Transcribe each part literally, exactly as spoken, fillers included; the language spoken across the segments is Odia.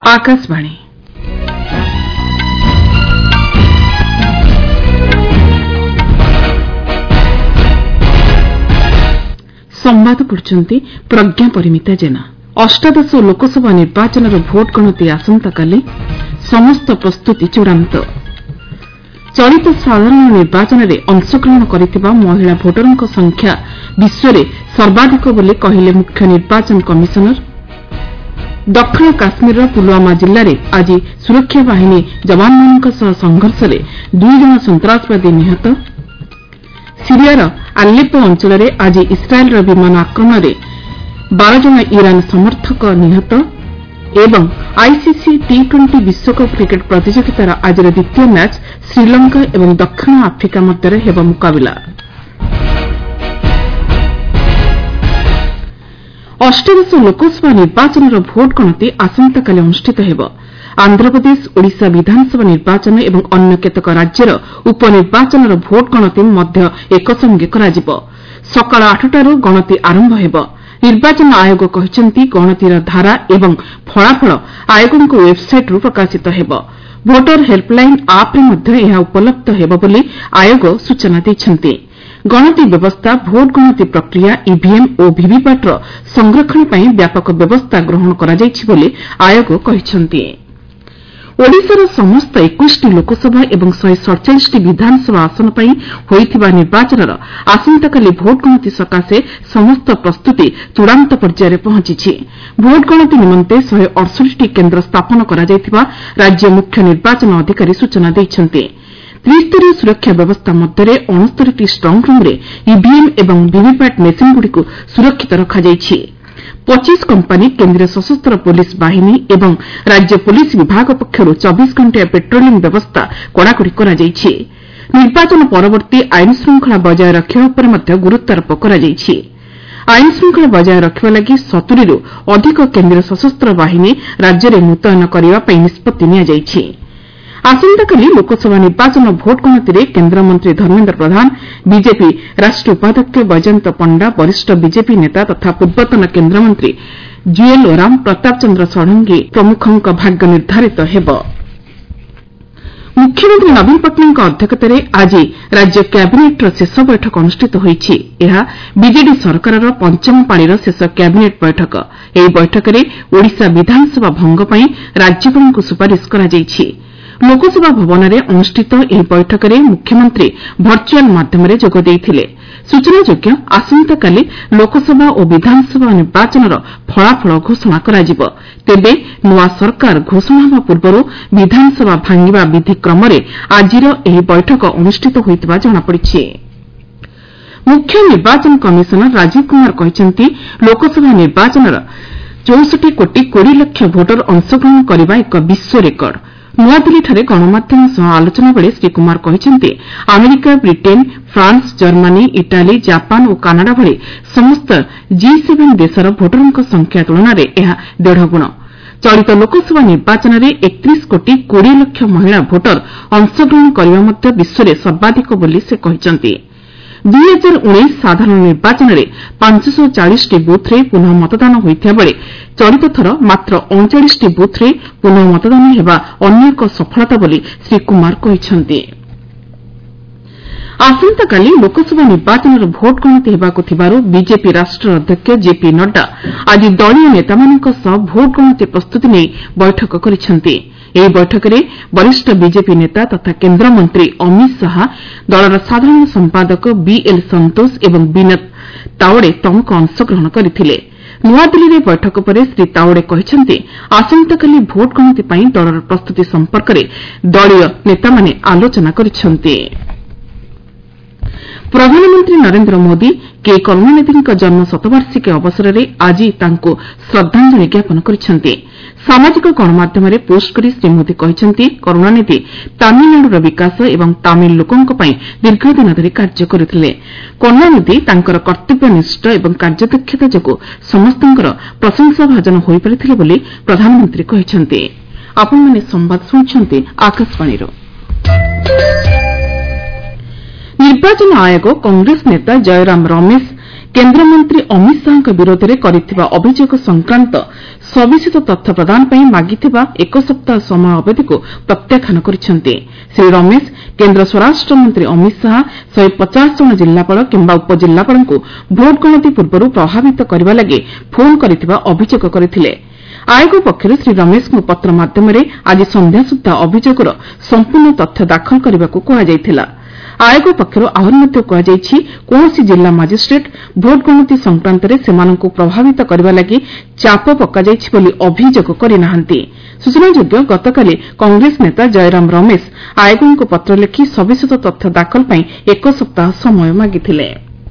आकाशवाणी संवाद पढ़ुछंती प्रज्ञा परिमिता जेना। अष्टादश लोकसभा निर्वाचन भोट गणति आसंताकाली समस्त प्रस्तुति चूड़ांत। चलित साधारण निर्वाचन में अंशग्रहण करिथिबा महिला भोटरंक संख्या विश्व में सर्वाधिक बोली कहिले मुख्य निर्वाचन कमिशनर। दक्षिण काश्मीर पुलवामा जिले में आज सुरक्षा बाहिनी जवानों संघर्ष में दुई जन सन्त्रासवादी निहत। सीरियार आलेप्पो अंचल में आज इस्राएल विमान आक्रमण में बारह जन ईरान समर्थक निहत। एवं आईसीसी टी ट्वेंटी विश्वकप क्रिकेट प्रतियोगितार आज द्वितीय मैच श्रीलंका और दक्षिण आफ्रिका मध्य हेब मुकाबिला। अष्टादश लोकसभा निर्वाचन भोट गणति आसंताकाली अनुष्ठित हेब। आंध्रप्रदेश ओडिशा विधानसभा निर्वाचन और अन्य केतक राज्यर उपनिर्वाचन भोट गणति मध्य एकसंगे कराजिब। सकाळ आठटारू गणति आरंभ हेब। निर्वाचन आयोग कहिसंती गणतिर धारा एवं फलाफल आयोगक वेबसाइटरू प्रकाशित हेब। भोटर हेल्पलाइन आप्रे मध्य यह उपलब्ध हेब बोली आयोग सूचना दैछंती। गणति व्यवस्था भोट गणति प्रक्रिया ईवीएम और वीवीपैटर संरक्षण पर व्यापक व्यवस्था ग्रहण करा जायछि बोली आयोग कहिसंती। ओडिशार समस्त इक्कीस लोकसभा और एक सौ सैंतालीस विधानसभा आसन पर होइथिबा निर्वाचनर आसंताकाली भोट गणति सकाशे समस्त प्रस्तुति चूड़ांत पर्यायर पहुंची। भोट गणति निमंते एक सौ अड़सठ केन्द्र स्थापन करा जायथिबा राज्य मुख्य निर्वाचन अधिकारी सूचना दैछंती। त्रिस्तरीय सुरक्षा व्यवस्था मध्य उनहत्तर स्ट्रंग रूम रे ईवीएम और वीवीपैट मेसिनगुड़िक सुरक्षित रखाଯାଇଛି। पच्चीस कंपानी केन्द्रीय सशस्त्र पुलिस बाहिनी एवं राज्य पुलिस विभाग पक्षरू चौबीस घंटा पेट्रोलिंग व्यवस्था कड़ाकड़ी कराଯାଇଛି। निर्वाचन परवर्ती आईन श्रृंखला बजाय रखिबा उपर मध्य गुरुत्वारोप कराଯାଇଛି। आईन श्रृंखला बजाय रखिबा लागि सत्तरी रु अधिक केन्द्रीय सशस्त्र बाहिनी राज्य में मुतयन करने पर निष्पत्ति नियाଯାଇଛି। आसंताकाली लोकसभा निर्वाचन भोट गणति केन्द्रमंत्री धर्मेन्द्र प्रधान, बीजेपी राष्ट्रीय उपाध्यक्ष बैजयंत पंडा, वरिष्ठ बीजेपी नेता तथा पूर्वतन केन्द्रमंत्री जुएल ओराम, प्रताप चंद्र षडंगी प्रमुखों भाग्य निर्धारित हेब। मुख्यमंत्री नवीन पट्टनायक अध्यक्षतार आज राज्य कैबिनेटर शेष बैठक अनुष्ठित होईछि। यह बीजेडी सरकारर पंचम पाळीर शेष कैबिनेट बैठक। ଏହି बैठकରେ ओडिशा विधानसभा भंग ପାଇଁ राज्यपालଙ୍କୁ सुपारिश କରାଯାଇଛି। लोकसभा भवन में अनुष्ठित यह बैठक में मुख्यमंत्री भर्चुआल माध्यम जोग देइथिले। सूचनायोग्य आसंताकाली लोकसभा और विधानसभा निर्वाचन फलाफल घोषणा कराजिब। तेबे नुआ सरकार घोषणा होगा पूर्व विधानसभा भांगिबा विधि क्रम आजिर यह बैठक अनुष्ठित होइतिबा जଣାपड़िछि। मुख्य निर्वाचन कमिशनर राजीव कुमार कहिसंती लोकसभा निर्वाचन चौसठ कोटी बीस लाख भोटर अंशग्रहण करने एक विश्व रेकर्ड। नुआदिल्लीଠାରେ गणमाध्यम सह आलोचना बेले श्री कुमार कहिसंती America, Britain, France, Germany, Italy, Japan और कानाडा भली समस्त जी सेवेन देशर भोटरंक संख्या तुलन में यह देढ़ गुण। चलित लोकसभा निर्वाचन में एकतीस कोटी बीस लाख महिला भोटर अंशग्रहण करने मध्य विश्व में सर्वाधिक बोली से कहिसंती। दुई हजार उन्नीस साधारण निर्वाचन में पांच सौ चालीस बुथ रे पुनः मतदान होइथिबा बेले चलित थर मात्र उनचालीस बुथ रे पुनः मतदान हेबा अन्य एक सफलता बोली श्री कुमार कहिसंती। आसंताकाली लोकसभा निर्वाचन भोट गणति हेबाकु थिबारु बीजेपी राष्ट्रीय अध्यक्ष जेपी नड्डा आज दलीय नेतामानक सह भोट गणति प्रस्तुति नै बैठक करिसंती। ଏହି बैठकରେ वरिष्ठ बीजेपी नेता तथा केन्द्रमंत्री अमित शाह, दलर साधारण संपादक बीएल संतोष और विनोद तावड़े प्रमुख अंशग्रहण करथिले। नुआदिल्ली बैठक पर श्री तावड़े कहिसंती आसंताकाली भोट गणति ପାଇଁ दलर प्रस्तुति संपर्क में दलीय नेतामाने आलोचना करिसंती। प्रधानमंत्री नरेन्द्र मोदी के करुणानिधि जन्म शतवार्षिकी अवसर में आज तांको श्रद्धांजलि ज्ञापन करिसंती। सामाजिक गणमाध्यम पोस्ट कर श्री मोदी कहिसंती करुणानिधि तामिलनाडुर विकास एवं तामिल लोकों दीर्घदिन धरी कार्य करथिले। करुणानिधि तांकर कर्तव्यनिष्ठ एवं कार्यदक्षता जोगु समस्तଙ୍କର प्रशंसा भाजन होई परिथिले बोली प्रधानमंत्री कहिसंती। आपनमाने संवाद सुनछंती आकाशवाणीरो। निर्वाचन आयोग कांग्रेस नेता जयराम रमेश କେନ୍ଦ୍ରମନ୍ତ୍ରୀ ଅମିତ ଶାହାଙ୍କ ବିରୋଧରେ କରିଥିବା ଅଭିଯୋଗ ସଂକ୍ରାନ୍ତ ସବିଶେଷ ତଥ୍ୟ ପ୍ରଦାନ ପାଇଁ ମାଗିଥିବା ଏକ ସପ୍ତାହ ସମୟ ଅବଧିକୁ ପ୍ରତ୍ୟାଖ୍ୟାନ କରିଛନ୍ତି। ଶ୍ରୀ ରମେଶ କେନ୍ଦ୍ର ସ୍ୱରାଷ୍ଟ୍ରମନ୍ତ୍ରୀ ଅମିତ ଶାହା ଶହେ ପଚାଶ ଜଣ ଜିଲ୍ଲାପାଳ କିମ୍ବା ଉପଜିଲ୍ଲାପାଳଙ୍କୁ ଭୋଟ୍ ଗଣତି ପୂର୍ବରୁ ପ୍ରଭାବିତ କରିବା ଲାଗି ଫୋନ୍ କରିଥିବା ଅଭିଯୋଗ କରିଥିଲେ। ଆୟୋଗ ପକ୍ଷରୁ ଶ୍ରୀ ରମେଶଙ୍କୁ ପତ୍ର ମାଧ୍ୟମରେ ଆଜି ସନ୍ଧ୍ୟା ସୁଦ୍ଧା ଅଭିଯୋଗର ସମ୍ପୂର୍ଣ୍ଣ ତଥ୍ୟ ଦାଖଲ କରିବାକୁ କୁହାଯାଇଥିଲା। ଆୟୋଗ ପକ୍ଷରୁ ଆହୁରି ମଧ୍ୟ କୁହାଯାଇଛି କୌଣସି ଜିଲ୍ଲା ମାଜିଷ୍ଟ୍ରେଟ୍ ଭୋଟ୍ ଗଣତି ସଂକ୍ରାନ୍ତରେ ସେମାନଙ୍କୁ ପ୍ରଭାବିତ କରିବା ଲାଗି ଚାପ ପକାଯାଇଛି ବୋଲି ଅଭିଯୋଗ କରିନାହାନ୍ତି। ସୂଚନାଯୋଗ୍ୟ ଗତକାଲି କଂଗ୍ରେସ ନେତା ଜୟରାମ ରମେଶ ଆୟୋଗଙ୍କୁ ପତ୍ର ଲେଖି ସବିଶେଷ ତଥ୍ୟ ଦାଖଲ ପାଇଁ ଏକ ସପ୍ତାହ ସମୟ ମାଗିଥିଲେ।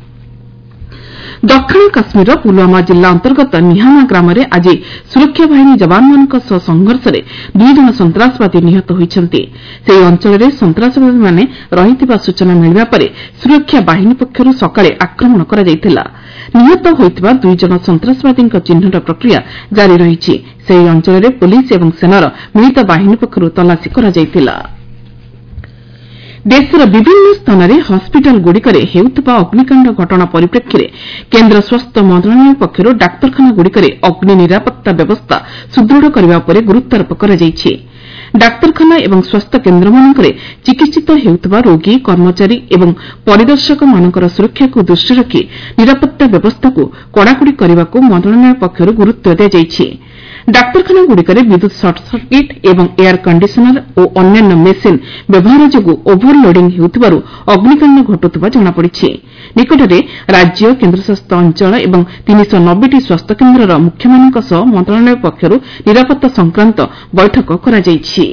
ଦକ୍ଷିଣ କାଶ୍ମୀରର ପୁଲୱାମା ଜିଲ୍ଲା ଅନ୍ତର୍ଗତ ନିହାମା ଗ୍ରାମରେ ଆଜି ସୁରକ୍ଷା ବାହିନୀ ଯବାନମାନଙ୍କ ସହ ସଂଘର୍ଷରେ ଦୁଇ ଜଣ ସନ୍ତାସବାଦୀ ନିହତ ହୋଇଛନ୍ତି। ସେହି ଅଞ୍ଚଳରେ ସନ୍ତାସବାଦୀମାନେ ରହିଥିବା ସୂଚନା ମିଳିବା ପରେ ସୁରକ୍ଷା ବାହିନୀ ପକ୍ଷରୁ ସକାଳେ ଆକ୍ରମଣ କରାଯାଇଥିଲା। ନିହତ ହୋଇଥିବା ଦୁଇ ଜଣ ସନ୍ତାସବାଦୀଙ୍କ ଚିହ୍ନଟ ପ୍ରକ୍ରିୟା ଜାରି ରହିଛି। ସେହି ଅଞ୍ଚଳରେ ପୁଲିସ୍ ଏବଂ ସେନାର ମିଳିତ ବାହିନୀ ପକ୍ଷରୁ ତଲାସୀ କରାଯାଇଥିଲା। ଦେଶର ବିଭିନ୍ନ ସ୍ଥାନରେ ହସ୍କିଟାଲଗୁଡ଼ିକରେ ହେଉଥିବା ଅଗ୍ନିକାଣ୍ଡ ଘଟଣା ପରିପ୍ରେକ୍ଷୀରେ କେନ୍ଦ୍ର ସ୍ୱାସ୍ଥ୍ୟ ମନ୍ତ୍ରଣାଳୟ ପକ୍ଷରୁ ଡାକ୍ତରଖାନାଗୁଡ଼ିକରେ ଅଗ୍ନି ନିରାପତ୍ତା ବ୍ୟବସ୍ଥା ସୁଦୃଢ଼ କରିବା ଉପରେ ଗୁରୁତ୍ୱାରୋପ କରାଯାଇଛି। ଡାକ୍ତରଖାନା ଏବଂ ସ୍ୱାସ୍ଥ୍ୟ କେନ୍ଦ୍ରମାନଙ୍କରେ ଚିକିିିତ ହେଉଥିବା ରୋଗୀ କର୍ମଚାରୀ ଏବଂ ପରିଦର୍ଶକମାନଙ୍କର ସୁରକ୍ଷାକୁ ଦୃଷ୍ଟିରେ ରଖି ନିରାପତ୍ତା ବ୍ୟବସ୍ଥାକୁ କଡ଼ାକଡ଼ି କରିବାକୁ ମନ୍ତ୍ରଣାଳୟ ପକ୍ଷରୁ ଗୁରୁତ୍ୱ ଦିଆଯାଇଛି। ଡାକ୍ତରଖାନାଗୁଡ଼ିକରେ ବିଦ୍ୟୁତ୍ ସର୍ଟସର୍କିଟ୍ ଏବଂ ଏୟାର କଣ୍ଡିସନର ଓ ଅନ୍ୟାନ୍ୟ ମେସିନ୍ ବ୍ୟବହାର ଯୋଗୁଁ ଓଭରଲୋଡିଂ ହେଉଥିବାରୁ ଅଗ୍ନିକାଣ୍ଡ ଘଟୁଥିବା ଜଣାପଡ଼ିଛି। ନିକଟରେ ରାଜ୍ୟ କେନ୍ଦ୍ରଶାସିତ ଅଞ୍ଚଳ ଏବଂ ତିନିଶହ ନବେଟି ସ୍ୱାସ୍ଥ୍ୟକେନ୍ଦ୍ରର ମୁଖ୍ୟମାନଙ୍କ ସହ ମନ୍ତ୍ରଣାଳୟ ପକ୍ଷରୁ ନିରାପତ୍ତା ସଂକ୍ରାନ୍ତ ବୈଠକ କରାଯାଇଛି।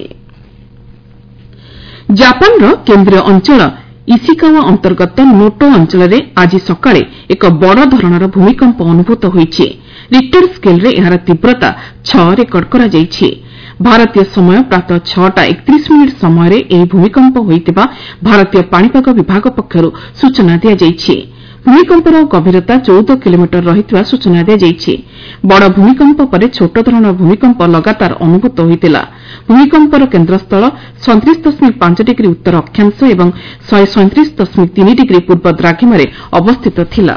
ଜାପାନର କେନ୍ଦ୍ରୀୟ ଅଞ୍ଚଳ ଇସିକାୱା ଅନ୍ତର୍ଗତ ନୋଟୋ ଅଞ୍ଚଳରେ ଆଜି ସକାଳେ ଏକ ବଡ଼ ଧରଣର ଭୂମିକମ୍ପ ଅନୁଭୂତ ହୋଇଛି। ରିକ୍ଟର ସ୍କେଲ୍ରେ ଏହାର ତୀବ୍ରତା ଛଅ ରେକର୍ଡ କରାଯାଇଛି। ଭାରତୀୟ ସମୟ ପ୍ରାତଃ ଛଅଟା ଏକତିରିଶ ମିନିଟ୍ ସମୟରେ ଏହି ଭୂମିକମ୍ପ ହୋଇଥିବା ଭାରତୀୟ ପାଣିପାଗ ବିଭାଗ ପକ୍ଷରୁ ସୂଚନା ଦିଆଯାଇଛି। ଭୂମିକମ୍ପର ଗଭୀରତା ଚଉଦ କିଲୋମିଟର ରହିଥିବା ସୂଚନା ଦିଆଯାଇଛି। ବଡ଼ ଭୂମିକମ୍ପ ପରେ ଛୋଟ ଧରଣର ଭୂମିକମ୍ପ ଲଗାତାର ଅନୁଭୂତ ହୋଇଥିଲା। ଭୂମିକମ୍ପର କେନ୍ଦ୍ରସ୍ଥଳ ସଇଁତିରିଶ ଦଶମିକ ପାଞ୍ଚ ଡିଗ୍ରୀ ଉତ୍ତର ଅକ୍ଷାଂଶ ଏବଂ ଶହେ ସଇଁତିରିଶ ଦଶମିକ ତିନି ଡିଗ୍ରୀ ପୂର୍ବ ଦ୍ରାଘିମାରେ ଅବସ୍ଥିତ ଥିଲା।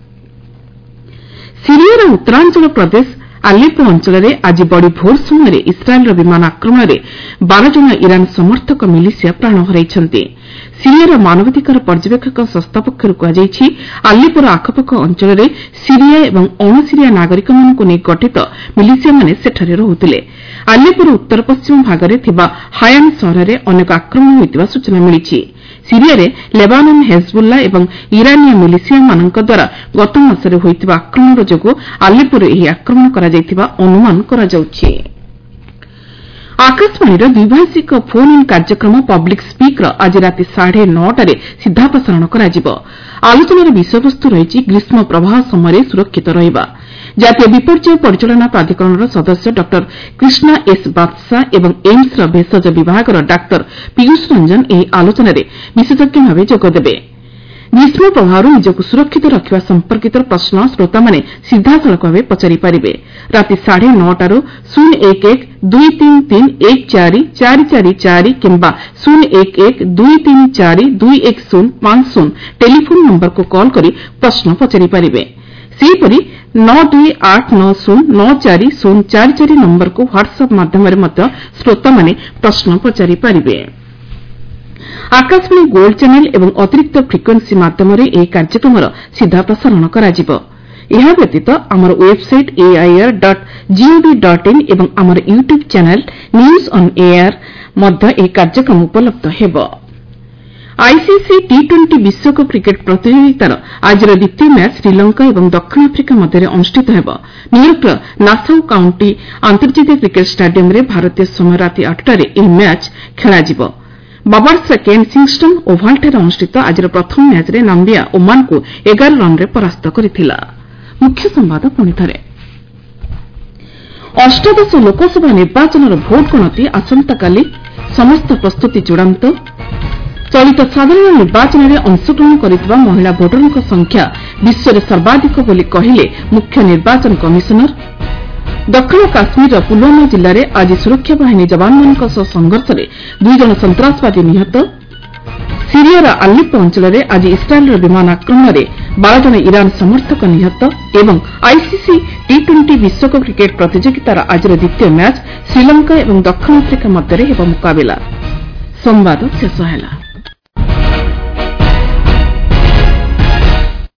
ସିରିଆର ଉତ୍ତରାଞ୍ଚଳ ପ୍ରଦେଶ ଆଲେପୋ ଅଞ୍ଚଳରେ ଆଜି ବଡ଼ି ଭୋର ସମୟରେ ଇସ୍ରାଏଲ୍ର ବିମାନ ଆକ୍ରମଣରେ ବାର ଜଣ ଇରାନ୍ ସମର୍ଥକ ମିଲିସିଆ ପ୍ରାଣ ହରାଇଛନ୍ତି। ସିରିଆର ମାନବାଧିକାର ପର୍ଯ୍ୟବେକ୍ଷକ ସଂସ୍ଥା ପକ୍ଷରୁ କୁହାଯାଇଛି ଆଲେପୋର ଆଖପାଖ ଅଞ୍ଚଳରେ ସିରିଆ ଏବଂ ଅଣସିରିଆ ନାଗରିକମାନଙ୍କୁ ନେଇ ଗଠିତ ମିଲିସିଆମାନେ ସେଠାରେ ରହୁଥିଲେ। ଆଲେପୋର ଉତ୍ତର ପଶ୍ଚିମ ଭାଗରେ ଥିବା ହାୟାନ୍ ସହରରେ ଅନେକ ଆକ୍ରମଣ ହୋଇଥିବା ସୂଚନା ମିଳିଛି। ସିରିଆରେ ଲେବାନନ୍ ହେଜବୁଲ୍ଲା ଏବଂ ଇରାନୀୟ ମିଲିସିଆମାନଙ୍କ ଦ୍ୱାରା ଗତ ମାସରେ ହୋଇଥିବା ଆକ୍ରମଣ ଯୋଗୁଁ ଆଲେପୋରେ ଏହି ଆକ୍ରମଣ କରାଯାଇଥିବା ଅନୁମାନ କରାଯାଉଛି। ଆକାଶବାଣୀର ଦ୍ୱିଭାଷିକ ଫୋନ୍ ଇନ୍ କାର୍ଯ୍ୟକ୍ରମ ପବ୍ଲିକ୍ ସ୍ୱିକ୍ର ଆଜି ରାତି ସାଢ଼େ ନଅଟାରେ ସିଧାପ୍ରସାରଣ କରାଯିବ। ଆଲୋଚନାର ବିଷୟବସ୍ତୁ ରହିଛି ଗ୍ରୀଷ୍ମ ପ୍ରବାହ ସମୟରେ ସୁରକ୍ଷିତ ରହିବା। ଜାତୀୟ ବିପର୍ଯ୍ୟୟ ପରିଚାଳନା ପ୍ରାଧିକରଣର ସଦସ୍ୟ ଡକ୍ଟର କ୍ରିଷ୍ଣା ଏସ୍ ବାତ୍ସା ଏବଂ ଏମ୍ସର ଭେଷଜ ବିଭାଗର ଡାକ୍ତର ପୀୟୁଷ ରଞ୍ଜନ ଏହି ଆଲୋଚନାରେ ବିଶେଷଜ୍ଞ ଭାବେ ଯୋଗଦେବେ। ଗ୍ରୀଷ୍ମ ପ୍ରବାହରୁ ନିଜକୁ ସୁରକ୍ଷିତ ରଖିବା ସମ୍ପର୍କିତ ପ୍ରଶ୍ନ ଶ୍ରୋତାମାନେ ସିଧାସଳଖ ଭାବେ ପଚାରିପାରିବେ। ରାତି ସାଢ଼େ ନଅଟାରୁ ଶୂନ ଏକ ଏକ ଦୁଇ ତିନି ତିନି ଏକ ଚାରି ଚାରି ଚାରି ଚାରି କିମ୍ବା ଶୂନ ଏକ ଏକ ଦୁଇ ତିନି ଚାରି ଦୁଇ ଏକ ଶୂନ ପାଞ୍ଚ ଶୂନ ଟେଲିଫୋନ୍ ନମ୍ବରକୁ କଲ୍ କରି ପ୍ରଶ୍ନ ପଚାରିପାରିବେ। ସେହିପରି ନଅ ଦୁଇ ଆଠ ନଅ ଶୂନ ନଅ ଚାରି ଶୂନ ଚାରି ଚାରି ନମ୍ବରକୁ ହ୍ୱାଟ୍ସଆପ୍ ମାଧ୍ୟମରେ ମଧ୍ୟ ଶ୍ରୋତାମାନେ ପ୍ରଶ୍ନ ପଚାରିପାରିବେ। ଆକାଶବାଣୀ ଗୋଲ୍ଡ ଚ୍ୟାନେଲ୍ ଏବଂ ଅତିରିକ୍ତ ଫ୍ରିକ୍ୱେନ୍ସି ମାଧ୍ୟମରେ ଏହି କାର୍ଯ୍ୟକ୍ରମର ସିଧା ପ୍ରସାରଣ କରାଯିବ। ଏହା ବ୍ୟତୀତ ଆମର website AIR dot GOV dot in ଏବଂ ଆମର YouTube channel news on AIR ମଧ୍ୟ ଏହି କାର୍ଯ୍ୟକ୍ରମ ଉପଲବ୍ଧ ହେବ। ଆଇସିସି ଟି ଟ୍ୱେଣ୍ଟି ବିଶ୍ୱକପ୍ କ୍ରିକେଟ୍ ପ୍ରତିଯୋଗିତାର ଆଜିର ଦ୍ୱିତୀୟ ମ୍ୟାଚ୍ ଶ୍ରୀଲଙ୍କା ଏବଂ ଦକ୍ଷିଣ ଆଫ୍ରିକା ମଧ୍ୟରେ ଅନୁଷ୍ଠିତ ହେବ। ନ୍ୟୁୟର୍କର ନାସାଉ କାଉଣ୍ଟି ଆନ୍ତର୍ଜାତିକ କ୍ରିକେଟ୍ ଷ୍ଟାଡିୟମ୍ରେ ଭାରତୀୟ ସମୟ ରାତି ଆଠଟାରେ ଏହି ମ୍ୟାଚ୍ ଖେଳାଯିବ। ବାବାର୍ସର କେନ୍ କିଙ୍ଗଷ୍ଟନ୍ ଓଭାଲ୍ଠାରେ ଅନୁଷ୍ଠିତ ଆଜିର ପ୍ରଥମ ମ୍ୟାଚ୍ରେ ନାମ୍ବିଆ ଓମାନ୍କୁ ଏଗାର ରନ୍ରେ ପରାସ୍ତ କରିଥିଲା। ମୁଖ୍ୟ ସମ୍ବାଦ ପୁଣିଥରେ ଅଷ୍ଟାଦଶ ଲୋକସଭା ନିର୍ବାଚନର ଭୋଟ୍ ଗଣତି ଆସନ୍ତାକାଲି ସମସ୍ତ ପ୍ରସ୍ତୁତି ଚୂଡ଼ାନ୍ତ। ଚଳିତ ସାଧାରଣ ନିର୍ବାଚନରେ ଅଂଶଗ୍ରହଣ କରିଥିବା ମହିଳା ଭୋଟରଙ୍କ ସଂଖ୍ୟା ବିଶ୍ୱରେ ସର୍ବାଧିକ ବୋଲି କହିଲେ ମୁଖ୍ୟ ନିର୍ବାଚନ କମିଶନର। ଦକ୍ଷିଣ କାଶ୍ମୀରର ପୁଲୱାମା ଜିଲ୍ଲାରେ ଆଜି ସୁରକ୍ଷା ବାହିନୀ ଯବାନମାନଙ୍କ ସହ ସଂଘର୍ଷରେ ଦୁଇ ଜଣ ସନ୍ତାସବାଦୀ ନିହତ। ସିରିଆର ଆଲେପୋ ଅଞ୍ଚଳରେ ଆଜି ଇସ୍ରାଏଲ୍ର ବିମାନ ଆକ୍ରମଣରେ ବାର ଜଣ ଇରାନ୍ ସମର୍ଥକ ନିହତ ଏବଂ ଆଇସିସି ଟି ଟ୍ୱେଣ୍ଟି ବିଶ୍ୱକପ୍ କ୍ରିକେଟ୍ ପ୍ରତିଯୋଗିତାର ଆଜିର ଦ୍ୱିତୀୟ ମ୍ୟାଚ୍ ଶ୍ରୀଲଙ୍କା ଏବଂ ଦକ୍ଷିଣ ଆଫ୍ରିକା ମଧ୍ୟରେ ହେବ ମୁକାବିଲା।